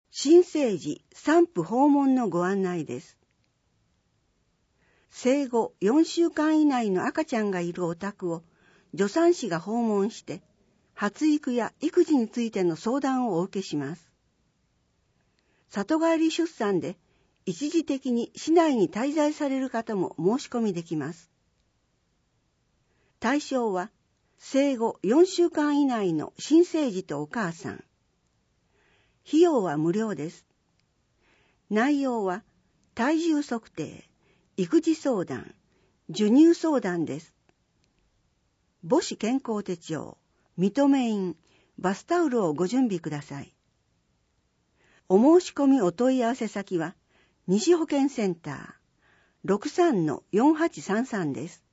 新生児産婦訪問のご案内です。生後4週間以内の赤ちゃんがいるお宅を助産師が訪問して、発育や育児についての相談をお受けします。里帰り出産で一時的に市内に滞在される方も申し込みできます。対象は生後4週間以内の新生児とお母さん。費用は無料です。内容は体重測定、育児相談、授乳相談です。母子健康手帳、認め印、バスタオルをご準備ください。お申し込みお問い合わせ先は、西保健センター 63-4833 です。